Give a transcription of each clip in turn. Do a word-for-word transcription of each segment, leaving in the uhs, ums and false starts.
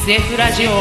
エスエフ ラジオ。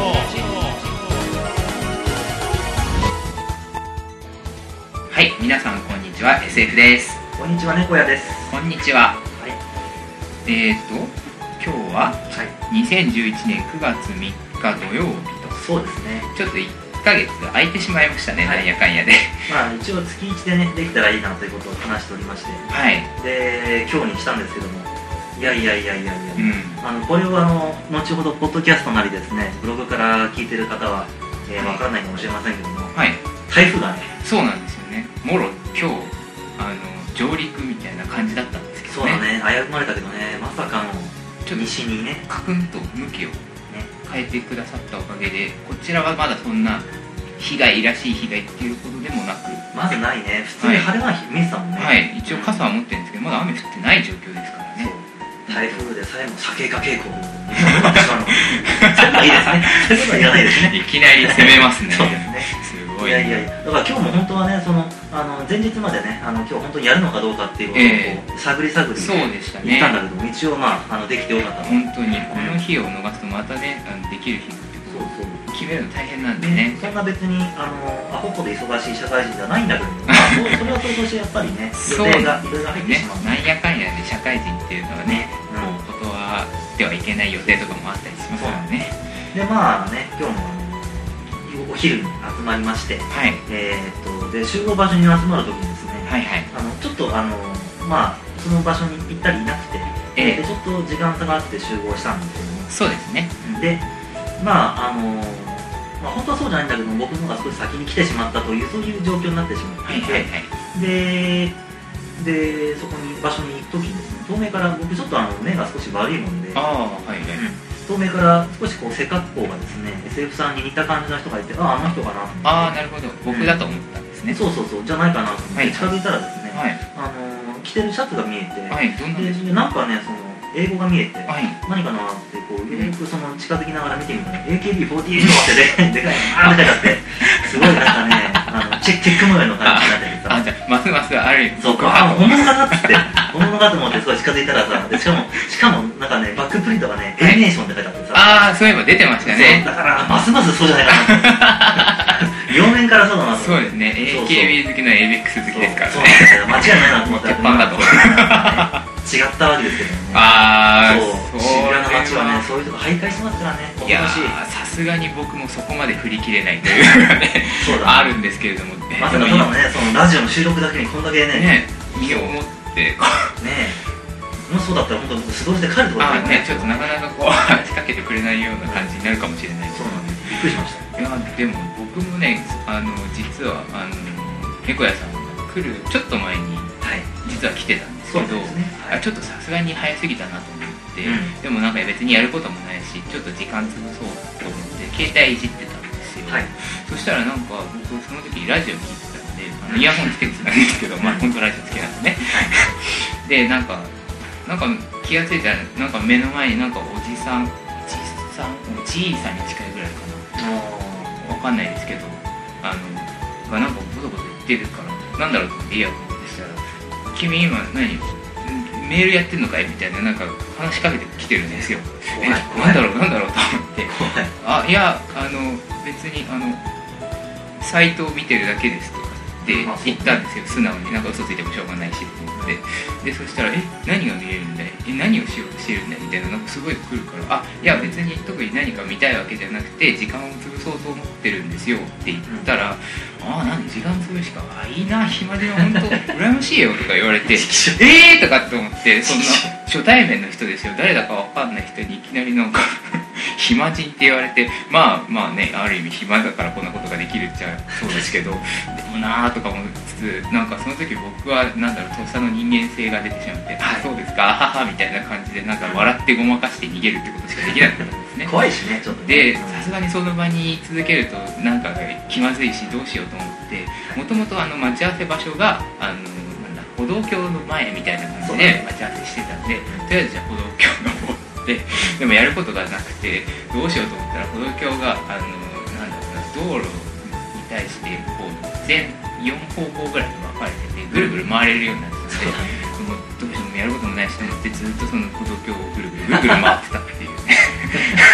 はい、皆さんこんにちは、 エスエフ です。 こんにちは、猫屋です。 こんにちは。 はい、 えーと今日はにせんじゅういちねんくがつみっか土曜日と、 そうですね、 ちょっといっかげつ空いてしまいましたね、 はい、 なんやかんやで。 まあ一応月いちでね、できたらいいなということを話しておりまして、 はい。 で、今日にしたんですけども、いやいやいやいやいや、 うん、 あのこれをあの後ほどポッドキャストなりですね、ブログから聞いてる方は、えー、分からないかもしれませんけども、はい、台風がね、 そうなんですよね、もろ今日あの上陸みたいな感じだったんですけどね。 そうだね、危ぶまれたけどね、まさかの西にね、 カクンと向きを、ね、変えてくださったおかげで、こちらはまだそんな被害らしい被害っていうことでもなく、 まずないね、普通に晴れ間見えてたもんね。 はい、一応傘は持ってるんですけど、まだ雨降ってない状況ですからね。 台風でさえも酒か傾向になってしまうのそういうのはいいですね。そういうことはいらないですね。 いきなり攻めますね。 そうですね。 すごい。 いやいやいや、だから今日も本当はね、そのあの前日までね、あの今日本当にやるのかどうかっていうことをこう、えー、探り探りそうでしたね。 言ったんだけども、一応まああのできてよかったと。 本当にこの日を逃すとまたね、あのできる日ってこう決めるの大変なんでね。 そんな別にあのアホほど忙しい社会人じゃないんだけど、まあ、それはそれとしてやっぱりね、予定がいろいろ入ってしまう。 なんやかんやで社会人っていうのはね、こう断ってはいけない予定とかもあったりしますからね。 でまあね、今日もお昼に集まりまして、はい、えー、っとで集合場所に集まるときにですね、はいはい、あのちょっとあのまあその場所に行ったりいなくて、えー、でちょっと時間差があって集合したんですけども、そうですね。でまああのまあ、本当はそうじゃないんだけども、僕の方が少し先に来てしまったというそういう状況になってしまっていて、はいはいはい、ででそこに場所に行くときにですね、遠目から僕ちょっとあの目が少し悪いもんで、あ、はいはい、うん、遠目から少しこう背格好がですね エスエフ さんに似た感じの人がいて、ああ、あの人かなと思って、ああ、なるほど、僕だと思ったんですね、うん、そうそうそう、じゃないかなと思って近づいたらですね、はい、あの着てるシャツが見えて、はい、どんなでなんかね、その英語が見えて、はい、何かなってこうよくその近づきながら見てみたら エーケービーフォーティーエイト ってでかいあーって書いてあって、すごいなんかね、あのチェックチェック模様の感じになっててさ、あ、じゃあますますある、そう、あ、本物かなっつって本物かと思ってすごい近づいたらさ、でしかもしかもなんかね、バックプリントがね、エリネーションって書いてあってさ、ああ、そういえば出てましたね。だからますますそうじゃないかな両面からそうだなと。そうですね、 エーケービー 好きの エーベックス 好きですからね。そうなんですよ、間違いないなと思ったら鉄板だと違ったわけですけどね。ああ、そう、渋谷の街はね、そういうとこ徘徊してますからね。いやー、さすがに僕もそこまで振り切れないというのがねあるんですけれども、まさかただのね、そのラジオの収録だけにこんだけね身をもってねえ、もしそうだったら本当素通りで帰るところだよね。ちょっとなかなかこう仕掛けてくれないような感じになるかもしれない。そうなんです、びっくりしました。いやでも僕もね、あの実はあの猫屋さんが来るちょっと前に実は来てたんですけど、ね、はい、ちょっとさすがに早すぎたなと思って、うん、でもなんか別にやることもないし、ちょっと時間潰そうと思って携帯いじってたんですよ、はい、そしたらなんか僕その時ラジオ聞いてたんで、あのイヤホンつけてたんですけど、まあ本当ラジオつけなんでねで、なんかなんか気がついたら、なんか目の前になんかおじさんおじさんおじいさんに近いぐらいかな、わかんないですけど、あのがなんかボソボソ言ってるから、なんだろうと思ってイヤホン君今何メールやってんのかいみたいな、なんか話しかけてきてるんですよ。え、なんだろうなんだろうと思って、あ、いや、あの別にあのサイトを見てるだけですとかって言ったんですよ、素直に。なんか嘘ついてもしょうがないしって言って、でそしたら、え、何が見えるんだい、え、何をしようとしてるんだいみたいな、なんかすごい来るから、あ、いや別に特に何か見たいわけじゃなくて時間を潰そうと思ってるんですよって言ったら、ああ、何時間潰しか、あ、いいな、暇で本当羨ましいよとか言われてえーとかって思って、そんな初対面の人ですよ、誰だか分かんない人にいきなりなんか暇人って言われて、まあまあね、ある意味暇だからこんなことができるっちゃそうですけど、でもなーとか思いつつ、なんかその時僕はなんだろう、とっさの人間性が出てしまって、あ、そうですか、ははみたいな感じで、なんか笑ってごまかして逃げるってことしかできなかったんですね。怖いしね、ちょっとね。で、さすがにその場に続けるとなんか気まずいし、どうしようと思って、もともとあの待ち合わせ場所があのなんだ歩道橋の前みたいな感じで待ち合わせしてたんで、とりあえずじゃあ歩道橋登ってでもやることがなくて、どうしようと思ったら歩道橋があのなんだろうな、道路に対してこう全よん方向ぐらいに分かれてて、ぐるぐる回れるようになってたので、もうどうしてもやることもないしと思って、ずっとその歩道橋をぐるぐるぐるぐる回ってたっていうね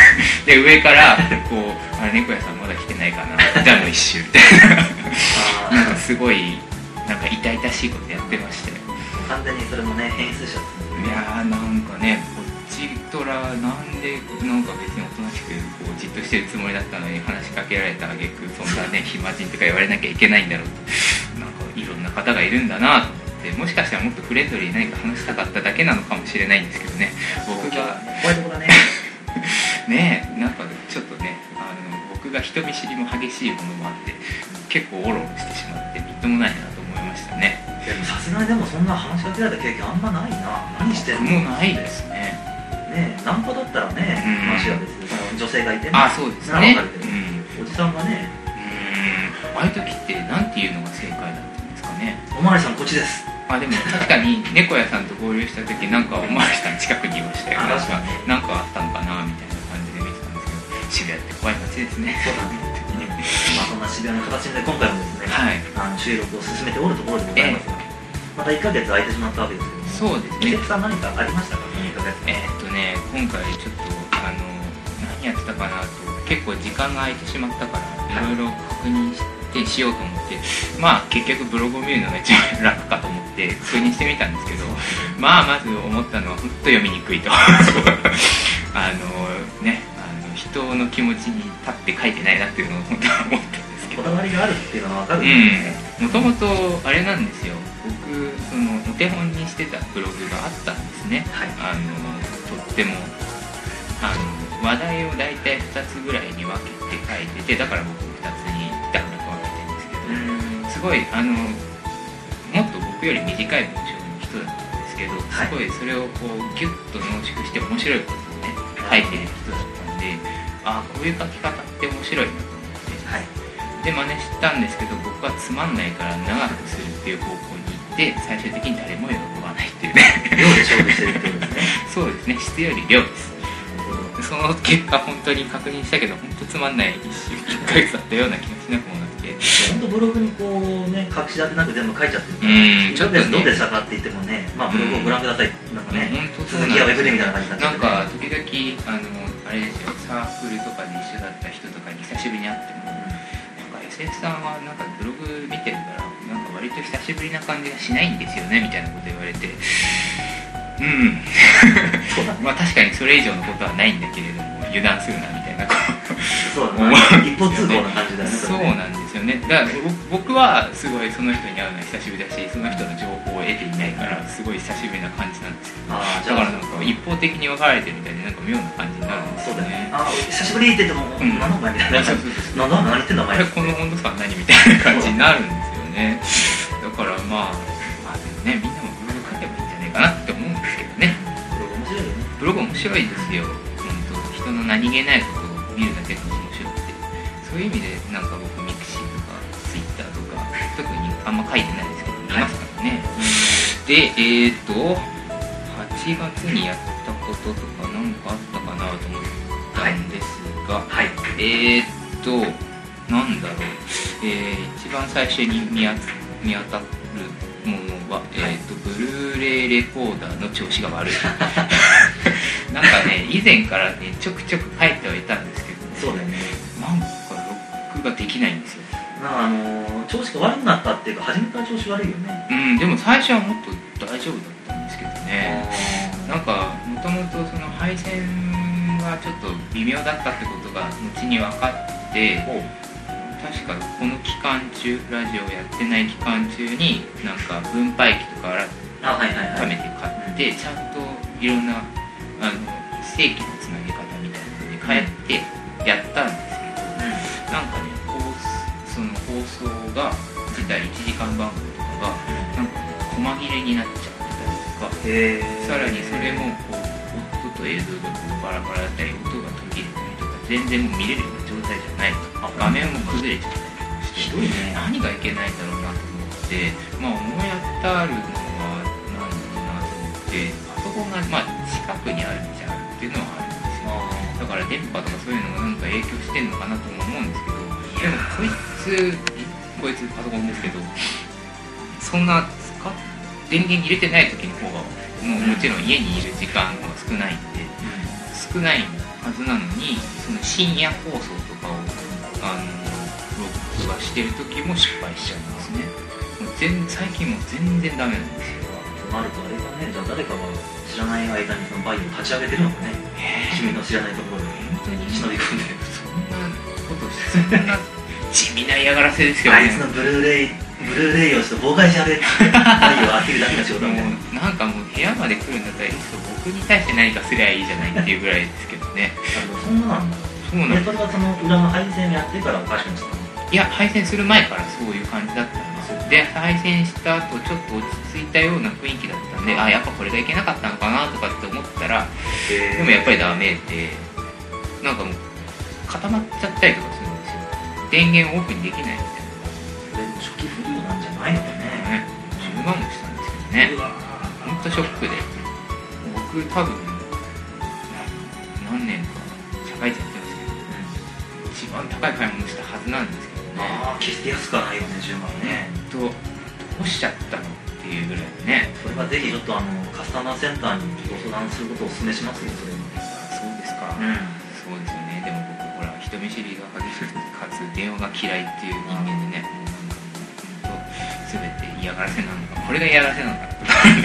で上からこうあれ猫屋さんまだ来てないかなじゃあもう一周みたいななんかすごいなんか痛々しいことやってまして、 完全にそれもね変質しちゃって、 いやーなんかねこっちとらなんでなんか別におとなしくこうじっとしてるつもりだったのに話しかけられた挙句そんなね暇人とか言われなきゃいけないんだろうと、なんかいろんな方がいるんだなと思って、もしかしたらもっとフレンドリーに何か話したかっただけなのかもしれないんですけどね、僕が怖いとこだねねえなんかちょっとねあの僕が人見知りも激しいものもあって結構オロオロしてしまってみっともないなと思いましたね。 でもさすがにでもそんな話しかけられた経験あんまないな。何してんの？ もうないですね。 ねえナンパだったらね、うん、話は別にその女性がいてね、 あそうですね、 うん、おじさんがね、 うん、ああいう時ってなんていうのが正解だったんですかね。 おまわりさんこっちです。 あでも確かに猫屋さんと合流した時なんかおまわりさん近くにいましたよ。なんかなんかあったのかなみたいな感じで見てたんですけど、渋谷って怖い街ですね。 そうだねまあそんな渋谷の形で今回もですね、はい、あの収録を進めておるところでございますが、えー、またいっかげつ空いてしまったわけですけども、 そうですね。 お客さん何かありましたか？いっかげつえー、っとね今回ちょっとあの何やってたかなと結構時間が空いてしまったからいろいろ確認してしようと思って、まあ結局ブログを見るのが一番楽かと思って確認してみたんですけど、まあまず思ったのは本当読みにくいとあのね人の気持ちに立って書いてないなっていうのを本当は思ったんですけど、 こだわりがあるっていうのは分かるんですね。もともとあれなんですよ、僕そのお手本にしてたブログがあったんですね、はい、あのとってもあの話題を大体ふたつぐらいに分けて書いてて、だから僕ふたつに段落分けてるんですけど、すごいあのもっと僕より短い文章の人だったんですけど、すごいそれをこうギュッと濃縮して面白いことをね書いてる人だったんで、ああこういう書き方って面白いなと思って、はい、で真似したんですけど、僕はつまんないから長くするっていう方向に行って最終的に誰も喜ばないっていうね量で勝負してるってことですねそうですね、質より量です。その結果本当に確認したけど本当つまんないいっかげつだったような気がしなくもなくて、 本当ブログにこうね隠し立てなく全部書いちゃってるから、うんちょっとねどうでしたかって言ってもね、まあブログをご覧ください、なんかね、続きはウェブでみたいな感じになっちゃって、 なんか時々あのあれですよ、サークルとかで一緒だった人とかに久しぶりに会っても、うん、なんか エスエフ さんはなんかブログ見てるからなんか割と久しぶりな感じがしないんですよねみたいなこと言われて、うんそうだ、ね、まあ確かにそれ以上のことはないんだけれども油断するなみたいなそうだね一方通行な感じだよね。 そうなんですよね。だから僕はすごいその人に会うのは久しぶりだし、その人の情報を得ていないからすごい久しぶりな感じなんですけど、あだからなんか一方的に分かられてるみたいでなんか妙な感じになるんですよね。 あ久しぶりって言っても、うん、何のお前みたいなそうそうそうなんだ何言ってんだお前この温度差は何みたいな感じになるんですよね。だからまあ、まあでもね、みんなもブログ書けばいいんじゃないかなって思うんですけどね。ブログ面白いよね。ブログ面白いですよ。本当人の何気ないことを見るだけでも面白くて、そういう意味でなんか僕ミクシーとかツイッターとか特にあんま書いてないですけど見ますからね、はい、でえーとはちがつにやったこととか何かあったかなと思ったんですが、はいはい、えーとなんだろう、えー、一番最初に見あ見当たるものは、えーとブルーレイレコーダーの調子が悪いなんかね以前からねちょくちょく書いてはいたんですけど、ね、 そうだよね、 なんかロックができないんですよ。 なんかあのー、調子が悪くなったっていうか初めから調子悪いよね。 うんでも最初はもっと大丈夫だったんですけどね、なんかもともとその配線がちょっと微妙だったってことが後に分かって、確かこの期間中ラジオやってない期間中になんか分配器とか改めて買って、ちゃんといろんなあの正規のつなげ方みたいなのに変えてやったんですけど、うん、なんかねその放送が自体いちじかん番組とかがなんか細切れになっちゃったりとか、さらにそれもこう音と映像がこうバラバラだったり音が途切れたりとか全然もう見れるような状態じゃないと、画面も崩れちゃったりとかして、ひどいね、何がいけないんだろうなと思って、まあ思い当たるのは何だろうなと思って、パソコンがまあ近くにあるんじゃあるっていうのはあるんですよ。だから電波とかそういうのがなんか影響してんのかなとも思うんですけど、でもこいつこいつパソコンですけど、そんな使っ電源入れてない時の方がもうもちろん家にいる時間が少ないんで、少ないんはずなのに、その深夜放送とかをあの録画してる時も失敗しちゃうんですね。もう全最近もう全然ダメなんですよ。 となるとあれがね、じゃあ誰かが知らない間にそのバイオを立ち上げてるのかね、えー、君の知らないところで本当に忍び込んでそんなことしてそんな地味な嫌がらせですよね。 あいつのブルーレイブルーレイをちょっと妨害しやれってバイオを当てるだけの仕事みたいな。 なんかもう部屋まで来るんだったらいっそ僕に対して何かすりゃいいじゃないっていうぐらいですけどね。 あのそんななんだ。 そうなんです。 それはその裏の配線やってからおかしくなっちゃったの？ いや、配線する前からそういう感じだったんですよ。で、配線した後ちょっと落ち着いたような雰囲気だったんで、あ、やっぱこれがいけなかったのかなとかって思ったら、でもやっぱりダメで、なんかもう固まっちゃったりとかするんですよ。電源オープンにできないみたいな。 それ初期不良なんじゃないのかね。 じゅうまんもしたんですけどね。ほんとショックで、僕多分何年か社会人やってますけど、うん、一番高い買い物したはずなんですけどね。 ああ、決して安くはないよね、じゅうまんね。 とどうしちゃったのっていうぐらいね。 それはぜひちょっとあのカスタマーセンターにご相談することをお勧めしますね、それは。 そうですか、うん、そうですよね。でも僕ほら人見知りが激しくかつ電話が嫌いっていう人間でね、もう全て嫌がらせなのか、これが嫌がらせなのか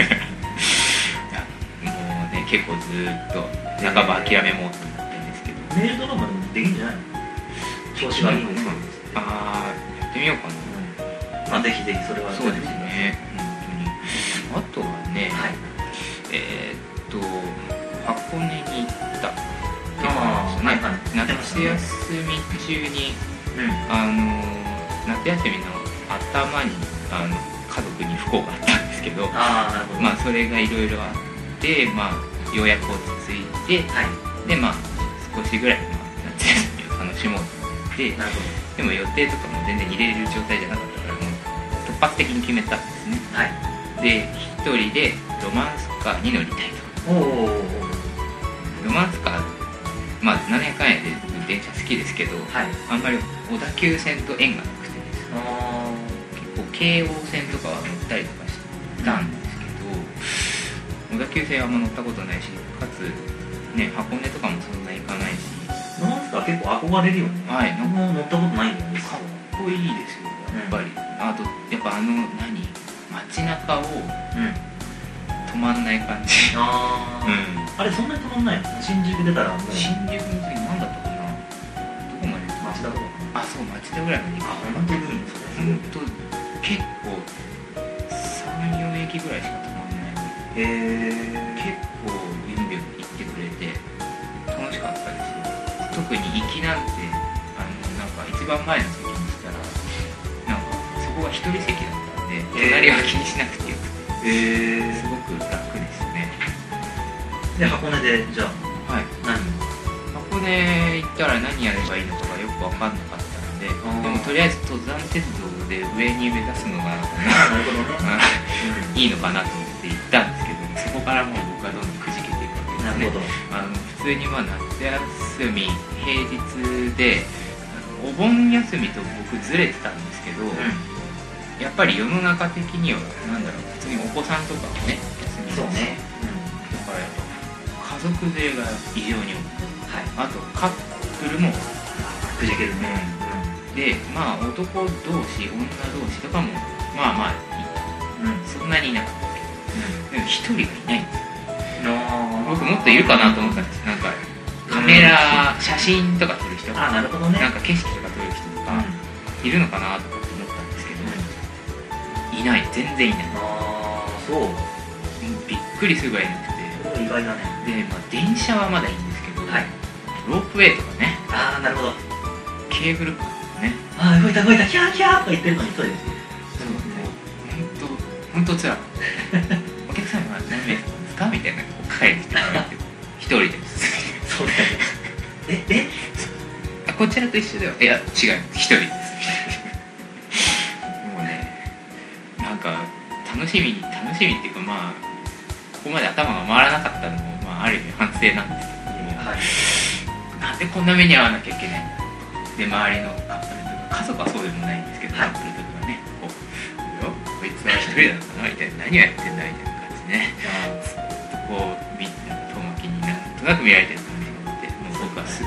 いやもうね、結構ずっと半ば諦めモードになってるんですけど、 メールドラマでもできんじゃないの？調子がいいのか。 ああ、やってみようかな、 うん、まあぜひぜひそれは。 そうですね、本当に。あとはね、はい、えー、っと箱根に行ったっていう感じですね。夏休み中に、うん、あの夏休みの頭にあの家族に不幸があったんですけど、 あ、なるほど。 まあそれがいろいろあって、まあようやく落ち着いて、はい、でまあ少しぐらい、まあ、夏休みを楽しもうと思って、なるほど。でも予定とかも全然入れる状態じゃなかったから、もう突発的に決めたんですね。はい。で一人でロマンスカーに乗りたいと。おお。ロマンスカー、まあなんやかんやで電車好きですけど、はい、あんまり小田急線と縁がなくてですね。あ、結構京王線とかは乗ったりとかしたんですけど、小田急線はあんま乗ったことないし、かつね、箱根とかもそんな行かないし。 ロマンスカー結構憧れるよね。はい、僕も乗ったことないんだけど、 かっこいいですよやっぱり、うん、あとやっぱあの何街中を、うん、止まんない感じ。あ、うん、あれそんなに止まんないの？新宿出たらもう新宿の次何だったかな、 どこまで町田とか。あ、 そう、町田ぐらいまで行く。 あ、本当にいいんですか？ 本当結構さん、よんえきぐらいしか止まんない。へえ。結構ビュンビュン行ってくれて楽しかったですよ。特に行きなんてあのなんか一番前の席にしたらなんかそこが一人席だったんで、隣は気にしなくてよくて、えー、すごく楽ですね。 で箱根でじゃあ、はい、何箱根行ったら何やればいいのかがよく分かんなかったので、でもとりあえず登山鉄道で上に目指すのがなるほど、ね、いいのかなと思って行ったんですけど、そこからもう僕はどんどんくじけていくわけですね。なるほど。あの普通にまあ夏休み平日でお盆休みと僕ずれてたんですけど、うん、やっぱり世の中的にはなんだろう、普通にお子さんとかもね休みです。そうね、うん、だからやっぱ家族連れが異常に多く、はい、あとカップルもくじけるね、 うん、でまあ男同士女同士とかもまあまあ、うん、そんなにいなかったけど、うん、でも一人がいないんですよ。僕もっといるかなと思ったんです。なんかカメラ、写真とか撮る人とか、なるほどね、なんか景色とか撮る人とか、うん、いるのかなとかって思ったんですけど、うん、いない、全然いない。ああ、そう。びっくりするぐらいいなくて。 意外だね。 で、まあ電車はまだいいんですけど、はい、ロープウェイとかね。 ああ、なるほど。 ケーブルカーとかね。 ああ、動いた動いた、キャーキャーとか言ってるのにそうです。 そうね。もう本当本当つらい。お客様は何名様ですかみたいなこう帰ってきてもらって一人です。そうだよね。ええこちらと一緒では、いや違う、一人ですもうね、なんか楽しみに楽しみっていうか、まあここまで頭が回らなかったのも、まあ、ある意味反省なんですけども、はい、なんでこんな目に遭わなきゃいけないんだと。で周りのカップルとか、家族はそうでもないんですけど、はい、カップルとかね、こうこいつは一人だったなみたいな、何をやってんだみたいな感じでね、ずっとこう見て遠巻きになんとなく見られてる感じがあって、もう僕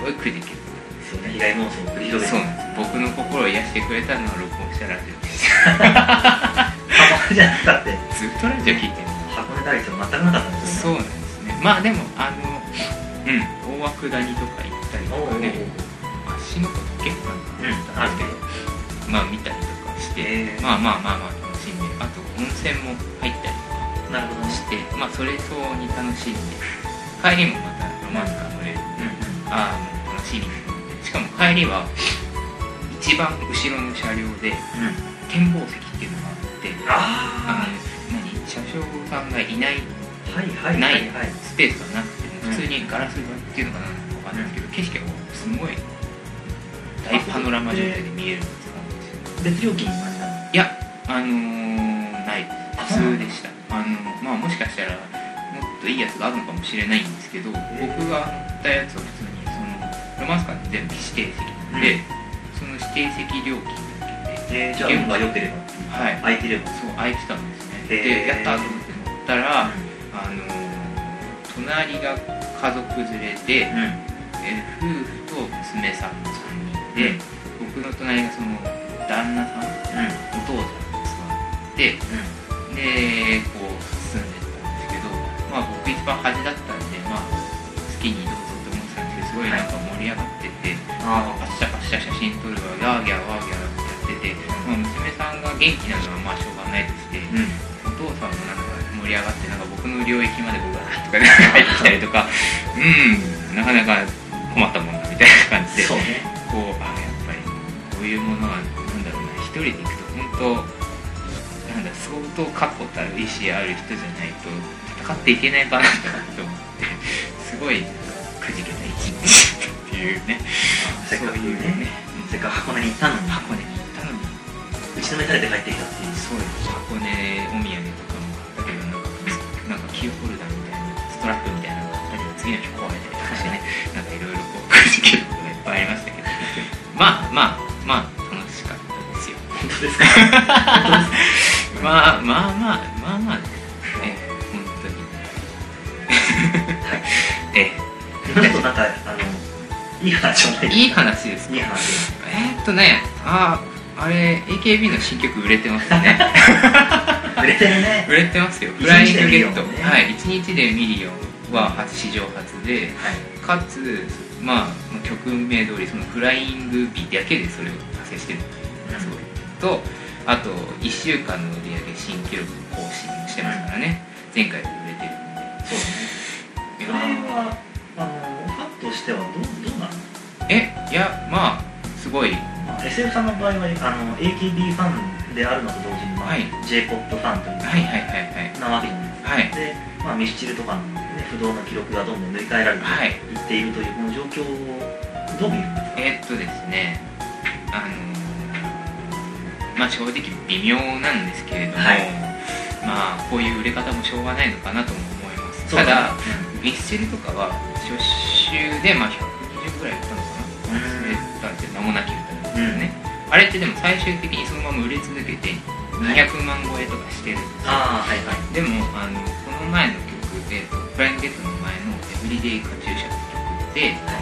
ごいくじけるそうね、被害妄想を繰り広げて、 そうなんです。僕の心を癒してくれたのは録音したラジオです箱根じゃなかってずっとラジオ聞いてる。 箱根大地は全くなかったんですよね。 そうなんですね。まあでもあのうん大涌谷とか行ったりとかね、足元時計なんかあるけど、うん、まあ見たりとかして、えー、まあまあまあまあ楽しんで、あと温泉も入ったりとかして、まあそれ相応に楽しんで、帰りもまたロマンスカー乗れるんで、うん、ああもう楽しみに乗って、しかも帰りは一番後ろの車両で、うん、展望席っていうのがあって、ああの何車掌さんがいない、はいはいはいはい、ないスペースがなくて、普通にガラス張りっていうのかな分かんないですけど、景色がすごい大パノラマ状態で見えるんですよ。 別料金になる？ いや、あのー、ない普通でした。あのまあもしかしたらもっといいやつがあるのかもしれないんですけど、僕が乗ったやつは普通にそのロマンスカーって全部指定席なので、うん、その指定席料金だけで、 えー、じゃあ運が良ければ、はい、空いてれば、 そう空いてたんですね。でやったと思って乗ったら、うん、あのー隣が家族連れで、うん、え夫婦と娘さんのさんにんで、うん、僕の隣がその旦那さん、うん、お父さんが座って、うん、でこう住んでたんですけど、まあ僕一番端だったんで、まあ好きにどうぞって思ってたんですけど、すごいなんか盛り上がってて、はい、パシャパシャ写真撮るわ、ワーギャーワーギャーってやってて、まあ、娘さんが元気なのはまあしょうがないとして、うん、お父さんもなんか盛り上がって、なんか僕の領域まで僕がとかで入ってきたりとかうんなかなか困ったもんだみたいな感じで、そう、ね、こうあやっぱりこういうものはなんだろうな、一人で行くと本当なんだ相当確固たる意志ある人じゃないと戦っていけない場なんだなと思ってすごいくじけた一日っていうね、 せっかくね、せっかく箱根に行ったのに箱根に行ったのに打ちのめされて帰ってきたっていう。 そうです。箱根お土産とかも買ったけど、なんかなんかキーホルダーみたいなストラップみたいなのがあったけど、次の日壊れたりとかしてね、なんかいろいろこうくじけることがいっぱいありましたけどまあまあまあ楽しかったですよ。 本当ですか？本当ですか？ まあまあまあまあまあね、本当にはい。ええちょっとなんかあのいい話じゃないですか？ いい話ですか？いい話です。えー、っとねあああれ エーケービー の新曲売れてますね売れてるね。 売れてますよ。フライングゲット、ね、はい、いちにちでミリオンは初史上初で、はい、かつまあ曲名通りそのフライング日だけでそれを達成してるのがすごい、うん、とあといっしゅうかんの売り上げ新記録更新してますからね、うん、前回より売れてるんで。 そうね。それはあのファンとしてはどう、どうなの？ えいやまあすごい、 まあ、エスエフ さんの場合はあの エーケービー ファンであるのと同時に、まあはい、J-ポップ ファンというはいはいはいはいなわけじゃないですか、はい、で、まあ、ミスチルとかの、ね、不動の記録がどんどん塗り替えられていっているというこの状況をどう見るんですか？ えー、っとですねあのまあ正直微妙なんですけれども、はい、まあこういう売れ方もしょうがないのかなとも思います。ただ、うん、ミスチルとかは初週でまあひゃくにじゅうぐらい売ったのかな、名もなき歌なんですよね、うん、あれってでも最終的にそのまま売れ続けてにひゃくまん超えとかしてるんですよ、 あ、はいはい、 でもあのこの前の曲でフライングゲットの前のエブリデイカチューシャって曲で、はい、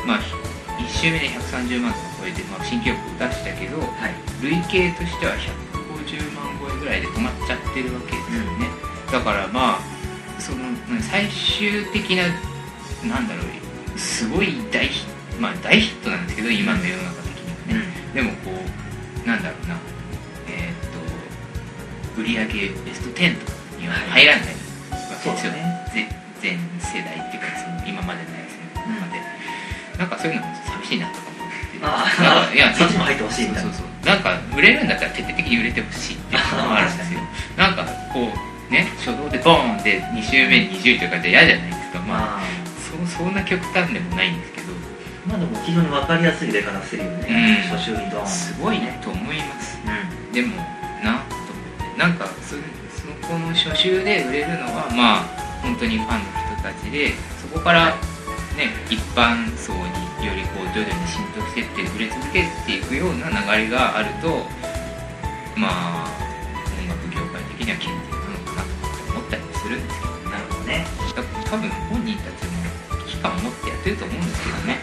まあいっ週目でひゃくさんじゅうまんとか超えて、まあ、新記録を出したけど、はい、累計としてはひゃくごじゅうまん超えぐらいで止まっちゃってるわけですよね、うん、だからまあその最終的ななんだろうすごい大ヒットまあ大ヒットなんですけど今の世の中的にはね、うん、でもこうなんだろうなえー、っと売り上げベストじゅうとかには入らないわけですよね、全世代っていうかその今までのやつの中で、うん、なんかそういうのも寂しいなとか思って、 ああいやそっちも入ってほしいみたいな、 そうそうそうなんか売れるんだったら徹底的に売れてほしいっていうのもあるんですよなんかこうね初動でボーンでに週目にじゅうとかじゃ嫌じゃないですか、まあそ, そんな極端でもないんですけど、 まあでも非常に分かりやすい売れ方してるよね、うん、初週にドーンすごいねと思います、うん、でもなと思ってなんかそそのこの初週で売れるのはまあ本当にファンの人たちでそこからね一般層によりこう徐々に浸透していって売れ続けていくような流れがあるとまあ音楽業界的には健全なのかなと思ったりするんですけど、 なるほどね。 だから多分本人たちも危機感を持ってやってると思うんですけどね。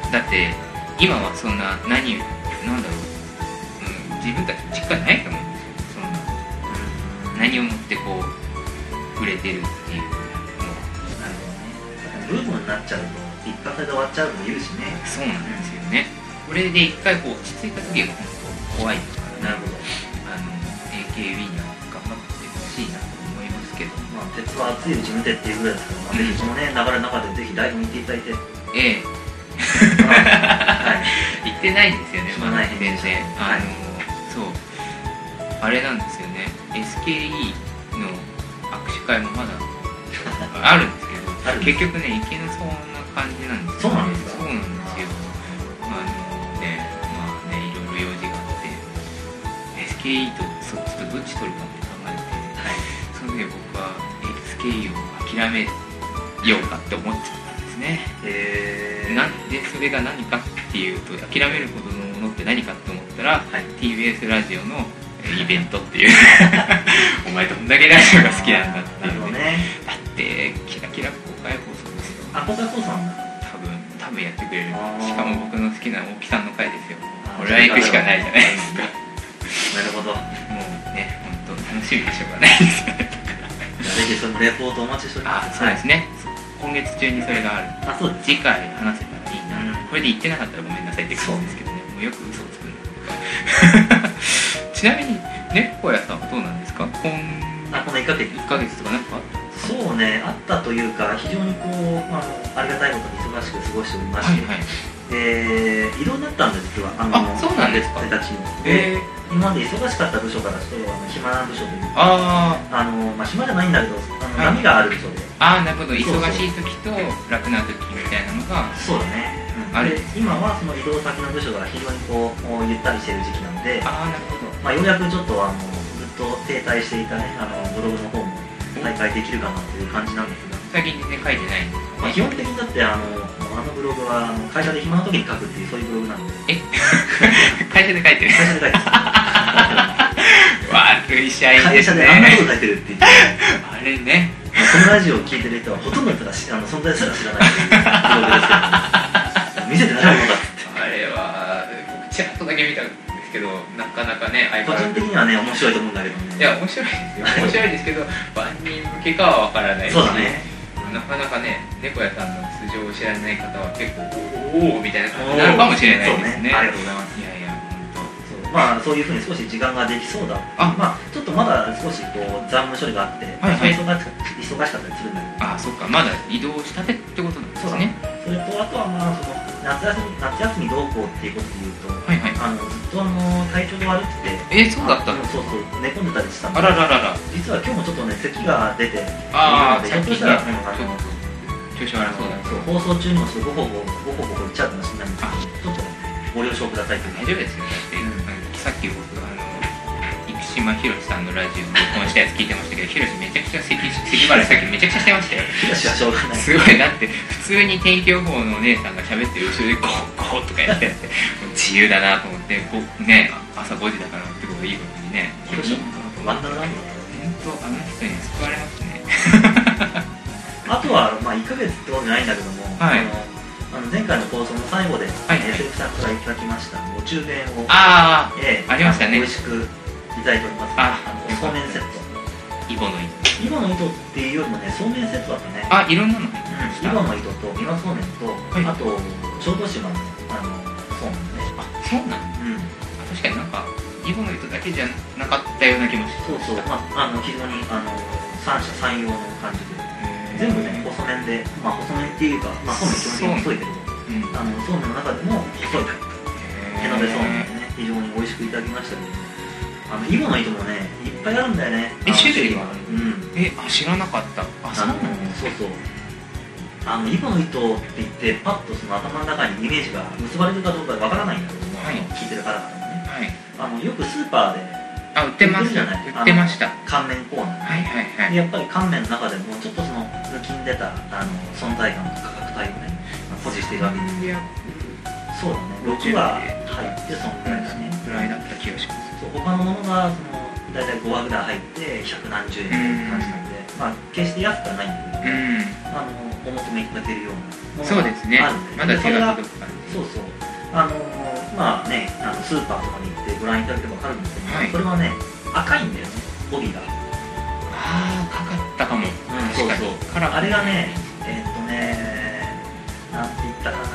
だって今はそんな何なんだろう、うん、自分たち実感ないと思うんですよ。そんな、うん、何をもってこう売れてるっていうのは。 なるほどね。ブームになっちゃうと一発で終わっちゃうのもいるしね。 そうなんですよね。これで一回こう落ち着いた時が本当怖いですから、ね、 なるほど。 あの エーケービー には頑張ってほしいなと思いますけど、 まあ、鉄は熱いうち見てっていうぐらいですから、まあ、ぜひそのね流れの中でぜひライブ見ていただいて。 ええはい、行ってないんですよね、まだ全然。あの、はい、そうあれなんですよね、 エスケーイー の握手会もまだあるんですけど結局ね行けなそうな感じなんですよ、ね、 そうなんですか。 そうなんですよ。あのね、まあね、いろいろ用事があって エスケーイー とそっちとどっち取るかって考えて、はい、その時僕は エスケーイー を諦めようかって思っちゃったんですね。へー。なんでそれが何かっていうと、諦めるほどのものって何かって思ったら、はい、ティービーエス ラジオのイベントっていうお前どんだけラジオが好きなんだっていう ね, ねだってキラキラ公開放送ですよ。 あ、公開放送なんだ。 多分多分やってくれる。しかも僕の好きな大木さんの回ですよ。これは行くしかないじゃないですか。 なるほど。もうね、本当楽しみでしょうがないですよね。 ぜひそのレポートお待ちしております。 あ、そうですね、はい、今月中にそれがある。 あ、そうです。 次回話せたらいいな、うん、これで言ってなかったらごめんなさいって感じですけどね。もうよく嘘をつくんだちなみに猫屋さんはどうなんですか。今あこのいっかげついっかげつとかなんかあった？ そうね、あったというか非常にこう、あのありがたいことに忙しく過ごしておりまして、はいはい、で移動になったんです実は。あのあ、そうなんですか。 いちにちに、えー、今まで忙しかった部署からしてあの暇な部署というか、ああの、まあ、暇じゃないんだけどあの、はい、波がある部署で。 ああ、なるほど。忙しい時と楽な時みたいなのがそうだね、うん、あれ今はその移動先の部署が非常にこうゆったりしている時期なので、 ああ、なるほど。 まあ、ようやくちょっとあのずっと停滞していたね、あのブログの方も再開できるかなという感じなんですが、 最近全然書いてないんですか、 まあ、基本的にだってあのあのブログはあの会社で暇な時に書くっていうそういうブログなんで。え会社で書いてる。 会社で書いてる悪い社員ですね。 会社であんなこと書いてるって言ってあれね、 まあ、このラジオを聞いてる人はほとんどの人があの存在すら知らないというブログですけど見せてないものだって。 あれは僕ちらっとだけ見たんですけど、なかなかね、 個人的にはね面白いと思うんだけどね。 いや面白いですよ。面白いですけど万人向けかはわからないし、 そうだね、 なかなかね、猫屋さんの素性を知らない方は結構おおみたいな感じになるかもしれないですね。 ありがとうございます。いやいや、本当まあそういうふうに少し時間ができそうだ。あ、まあちょっとまだ少しこう残務処理があって、はいはい、忙し忙しかったりするんだけど。 あ、そっか、まだ移動したてってことなんですね。 それとあとはまあその夏休み夏休みどうこうっていうことで言うと、はいはい、あのずっとあの体調が悪くて、 えー、そうだったんですか。 そうそう、寝込んでたりしたんで。 あらららら。実は今日もちょっとね咳が出て、 ああ、 ひょっとしたら、ね、あの調子悪そうだ。 そう、放送中にもすごいボコボコボコボコ言っちゃうかもしれないんですけど、ちょっとご了承くださいという。 大丈夫ですよ。だって、うん、さっき僕あの生島ひろしさんのラジオ録音したやつ聞いてましたけど、ひろしめちゃくちゃ咳咳払いさっきめちゃくちゃしてましたよ。 ひろしはしょうがない。 すごい、だって普通に天気予報のお姉さんが喋ってる後ろでゴーゴーとかやってて自由だなと思って、ね、朝ごじだからってこといいことにね。 ひろしワンダーランド本当あの人に救われますね。 あとは、まあ、いっかげつってことじゃないんだけども、はい、あの前回の放送の最後で、はい、エスエフ さんからいただきましたお中元を、 あ、 えー、 ありましたね。 美味しくいただいております。ああのそうめんセット。 イボの糸。 イボの糸っていうよりもね、そうめんセットだったね。 あ、いろんなの。うん、 イボの糸と美輪そうめんと、はい、あと小豆島のあのそうめんね。 あ、そうなの。うん。確かになんかイボの糸だけじゃなかったような気もします。そうそう。まああの非常にあの三者三様の感じで。全部ね、細麺で、まあ細麺っていうか、まあそうめん基本的に細いけど、うん、あのそうめんの中でも細いタイプ。手延べそうめんでね、非常に美味しくいただきましたけど、あのイボの糸もね、いっぱいあるんだよね。 え、種類は？ うん。 え、あ、知らなかった。あ、そうなの？ そうそう。あのイボの糸って言ってパッとその頭の中にイメージが結ばれるかどうかわからないんだけども、はい、聞いてる方々もね、はい、あのよくスーパーであ、売ってました。売ってました。 乾麺コーナー、 はいはいはい。 でやっぱり乾麺の中でもちょっとその抜きんでたあの存在感と価格帯をね保持しているわけです。そうだね。ろくわ入ってそのぐらいだね。 ぐらいだった気がします。 そう、他のものがそのだいたいごわぐらい入って百何十円という感じなんで、まあ決して安くはないんだけど、あのお求めいただけるようなそうですね、まだ手が届く感じ。 そうそう、あのー、まあね、あのスーパーとかに行ってご覧いただければ分かるんですけど、はい、それはね赤いんだよね、帯が。 ああ、赤かったかも。うん、 そうそう、あれがね、えー、っとねなんて言ったかな、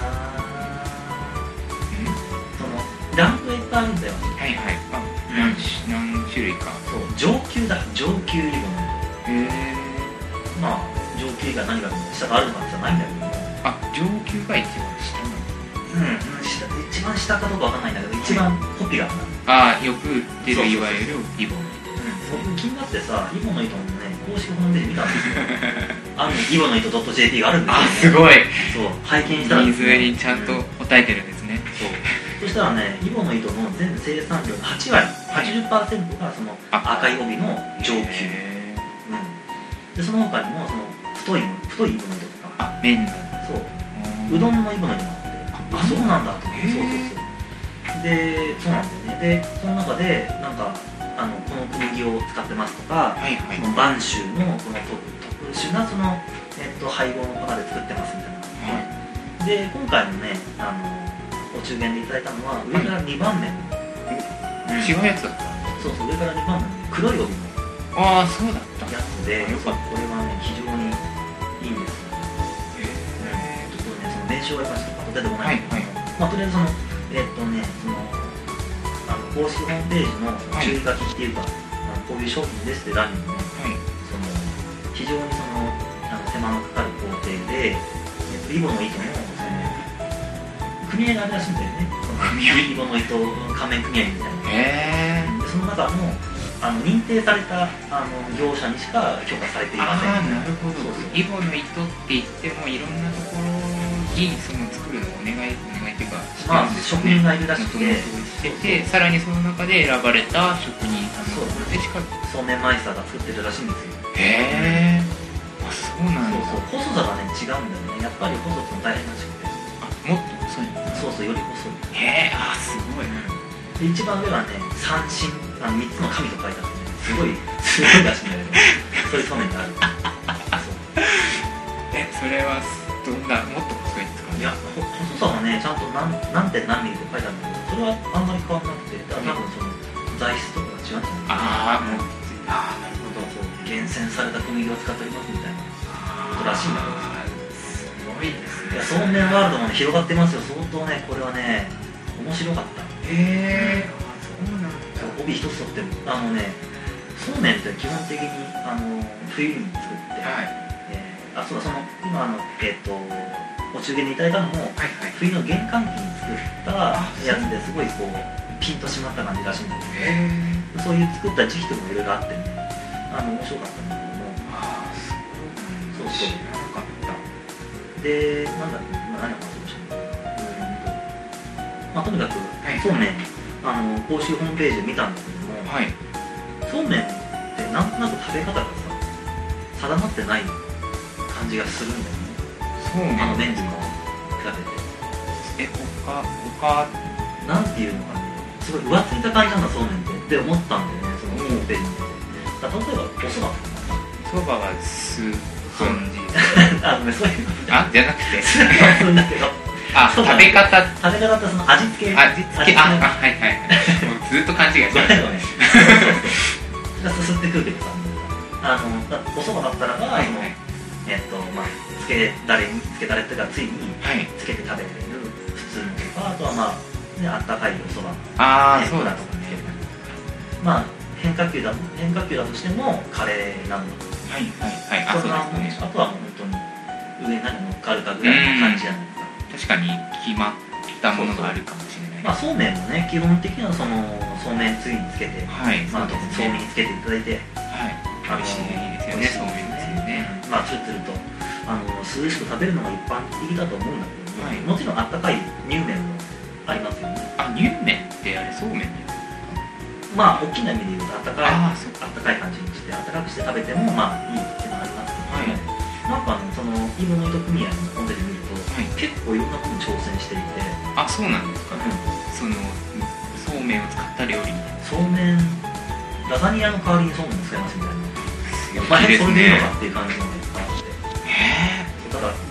そのランクがいっぱいあるんだよ。 はいはい、あ、何, 何種類か。 そう、上級だ、上級リボン。へえ。まあ上級以外何が下があるのかじゃないんだけども、 あ、上級が一番下なの。 うん、下、一番下かどうかわかんないんだけど、一番ポピュラーな。 ああ、よく売ってるいわゆるリボン。 僕気になってさ、イボの糸のね、公式ホームページ見たんですよ。あのイボの糸 .jp があるんですよ、ね。あ、すごい。 そう、拝見したら、ね、 ニーズにちゃんと答えてるんですね。 そう。そしたらね、イボの糸の全生産量のはちわり、はちじゅっパーセント がその赤い帯の上級。うん。で、その他にもその太い太いイボの糸とか。 あ、麺の。 そう。うどんのイボの糸もあって、あ、そうなんだと思って。そうそうそう。で、そうなんだよね。で、その中でなんか。あのこの小麦を使ってますとか、はいはい、その播州のこの特殊なその、えっと、配合の粉で作ってますみたいな、はい、で今回もねあのお中元でいただいたのは上からにばんめの、 はい、違うやつだった。 そうそう、上からにばんめの黒い帯のああ、そうだったやつで、これはね非常にいいんですよ。へえ、ちょっとねその名称はやっぱりちょっと出てこないんだけど、はいはい、まあ、とりあえずそのえっとねその公式ホームページの注意書きっていうか、はい、あのこういう商品ですって欄にもね、はい、その非常にそのあの手間のかかる工程で、えっと、イボの糸のその組合があるらしいんだよね。イボの糸仮面組合みたいな。へー。でその中のあの認定されたあの業者にしか許可されていません。 ああ、なるほど。そうそう、イボの糸って言ってもいろんなところにその作るのをお願いお願いっていうか、 まあ、職人がいるらしくて、 でさらにその中で選ばれた職人さんのところでしかそうめんマイスターが作ってるらしいんですよ。 へえ、あ、そうなんだ。 そうそう、細さがね違うんだよね。やっぱり細くも大変らしくて、 あ、もっと細い。 そうそう、より細い。 へえ、あ、すごい。 で一番上はね、三神、あのみっつの神と書いてあってね、すごいすごいらしいんだけど、そういうそうめんがある。そうえ、それはどんな、もっと細いんですか？ いや、細さがね、ちゃんと何何点何ミリって書いてあるんだけど、それはあんまり変わらなくて、だから多分その材質とかが違うんじゃないかな。ああ、もう、ああ、なるほど。そう、厳選された小麦を使っておりますみたいなことらしいんだけど、 すごいですね。 いや、そうめんワールドもね、広がってますよ。相当ね、これはね、面白かった。へえ、そうなんだ。帯一つとっても、あのね、そうめんって基本的にあの冬に作って、はい、えー、あ、そうだ、その今あのえっ、ー、とお中元でいただいたのも、はいはい、冬の玄関期に作ったやつですごいこうピンとしまった感じらしいんだけど、そういう作った時期とかもいろいろあってね、あの面白かったんだけども、ああ、そうそう、知らなかった。で、なんだっけ、今何を話しました？まあ、とにかく、はい、そうめん、あの公式ホームページで見たんだけども、はい、そうめんってなんとなく食べ方がさ定まってない感じがするんだよね。そうめん、あの麺にも比べて、え、他他なんていうのかね、すごい浮ついた感じなんだそうめんってって思ったんだよね、そのホームページ見て。だから例えばおそばとかそばはす感じあのね、そういうことあじゃなくてそうだけど、 あ、食べ方食べ方ってその味付け味付け、あ、はいはいもうずっと勘違いしてるね。 そうそうそう、すすってくるけどさ、あのおそばだったらば、はいはい、えっとまあつけだれにつけだれっていうかついにつけて食べれる普通のとか、あとはまあね、あったかいおそば、 ああ、そうだとかね、 まあ変化球だ変化球だとしてもカレーなんだと。はいはいはい。あ、そうですね。あとはもう本当に上に何乗っかるかぐらいの感じじゃないですか。 確かに決まったものがあるかもしれない。 まあそうめんもね、基本的にはそのそうめんつゆにつけて、はい、まあ特にそうめんにつけていただいて、はい、美味しいですよね、そうめんですよね。まあつるつるとあの涼しく食べるのが一般的だと思うんだけど、はい、もちろんあったかい乳麺もありますよね。あ、乳麺ってあれそうめんだよ。まあ大きな意味で言うとあったかい、あったかい感じにしてあったかくして食べてもまあいいっていうのがありますけど、はい、なんかね、そのイボの糸組合のホームページ見ると、はい、結構いろんなことに挑戦していて。 あ、そうなんですか、うん、そのそうめんを使った料理みたいな。 そうめん、ラザニアの代わりにそうめんを使いますみたいな。お前それでいいのかっていう感じのがあって、へえ。だから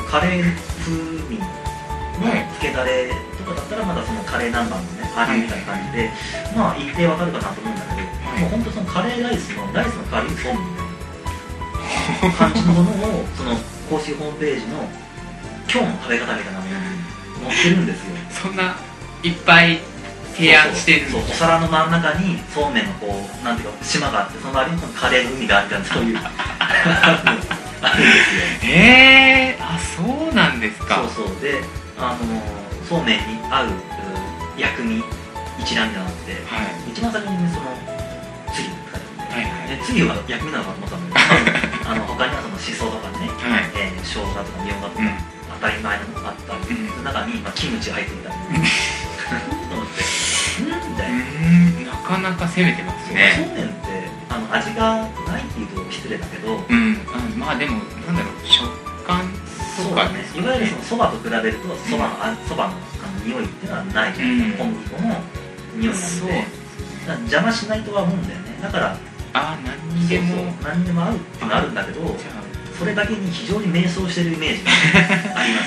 カレー風味のつけだれとかだったらまだそのカレー南蛮のねあれみたいな感じで、まあ一定わかるかなと思うんだけど、はい、もう本当そのカレーライスのライスの代わりにそうめんみたいな感じのものをその公式ホームページの今日の食べ方みたいなのに載ってるんですよ。 そんないっぱい提案してるんです。 そうそう、お皿の真ん中にそうめんのこうなんていうか島があって、その周りにカレーの海があるみたいな、そういうあるんですよ。 えー、あ、そうなんですか。 そうそうで、あのそうめんに合う薬味一覧じゃなくて、はい、一番先にねそのつゆが書いてあるんで、はいはい、つゆは薬味なのかと思ったんだけど、あの他にはそのしそとかね、はい、えー、生姜とかみょうがとか、うん、当たり前のあったり、うん、その中に、まあ、キムチ入っていたりと思ってうんみたいな。なかなか攻めてますね。 そうめんってあの味がないっていうと失礼だけど、 うん、あまあでもなんだろう、食感とかね、いわゆるそのそばと比べるとそばのそばの匂いっていうのはないじゃないですか、小麦粉の匂いなんで、だ邪魔しないとは思うんだよね。だからあ何にでもそうそう何にでも合うっていうのがあるんだけど、それだけに非常に迷走してるイメージがあります。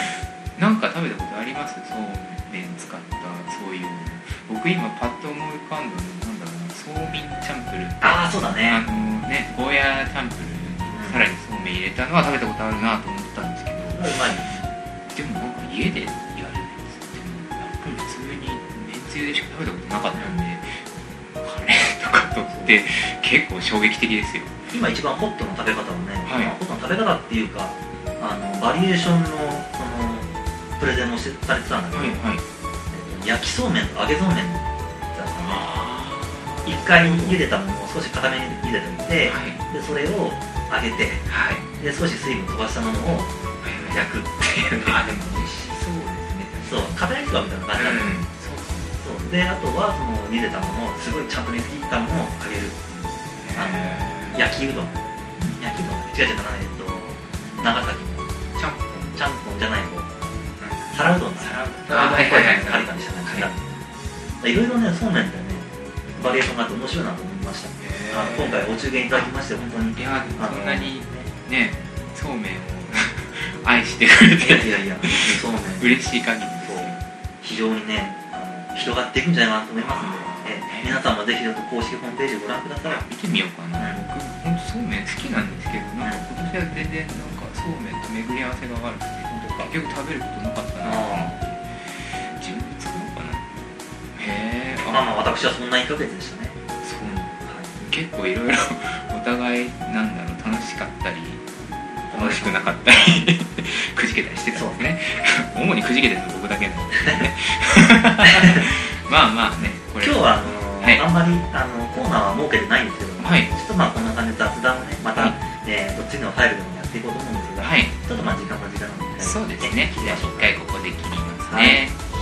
なんか食べたことあります？そうめん使ったそういう。僕今パッと思い浮かんだのなんだろうな、そうみんチャンプル。 ああそうだね。 あのねゴーヤーチャンプルにさらにそうめん入れたのは食べたことあるなと思ったんですけど、うまい。でもなんか家でやるんですけど、やっぱり普通にめんつゆでしか食べたことなかったんで、カレーとかとって結構衝撃的ですよ。 今一番ホットの食べ方をね、はい、ホットの食べ方っていうかあのバリエーションのそのプレゼンもしてされてたんだけど、はいはい、焼きそうめんと揚げそうめんだったんで、一回茹でたものを少し固めに茹でてみて、はい、でそれを揚げて、はい、で少し水分飛ばしたものを焼くっていうね。あでも美味しそうですね。そう片焼きそばみたいな感じなんだよ、うん、そうそうであとはその茹でたものをすごいちゃんと熱切ったものを揚げる、あの焼きうどん焼きうどん違う違うかな、えっと長崎のちゃんぽんちゃんぽんじゃない方、皿うどんだ皿うどんあはいはいはいカリカリした感じだ。いろいろねそうめんでねバリエーションがあって面白いなと思いました。あの今回お中元いただきまして本当に、 いやそんなにねそうめんを愛してくれて、 いやいやいやそうめん嬉しい限りです。 非常にねあの広がっていくんじゃないかなと思いますので、え皆さんもぜひちょっと公式ホームページをご覧ください。 見てみようかな。僕本当そうめん好きなんですけど、なんか今年は全然なんかそうめんと巡り合わせが悪くて結局食べることなかったなと思って、自分で作ろうかな。へえ。 まあまあ私はそんないっかげつでしたね。 そう、はい、結構いろいろお互いなんだろう楽しかったり楽しくなかったりくじけたりしてたんですね。主にくじけてるの僕だけなんですね。まあまあね、 これ今日はあのーはい、あんまりあのコーナーは設けてないんですけども、はい、ちょっとまあこんな感じで雑談をねまた、はい、えー、どっちのファイルでもやっていこうと思うんですが、はい、ちょっとまあ時間も時間なので、 そうですね。じゃあ一回ここで切りますね。はい。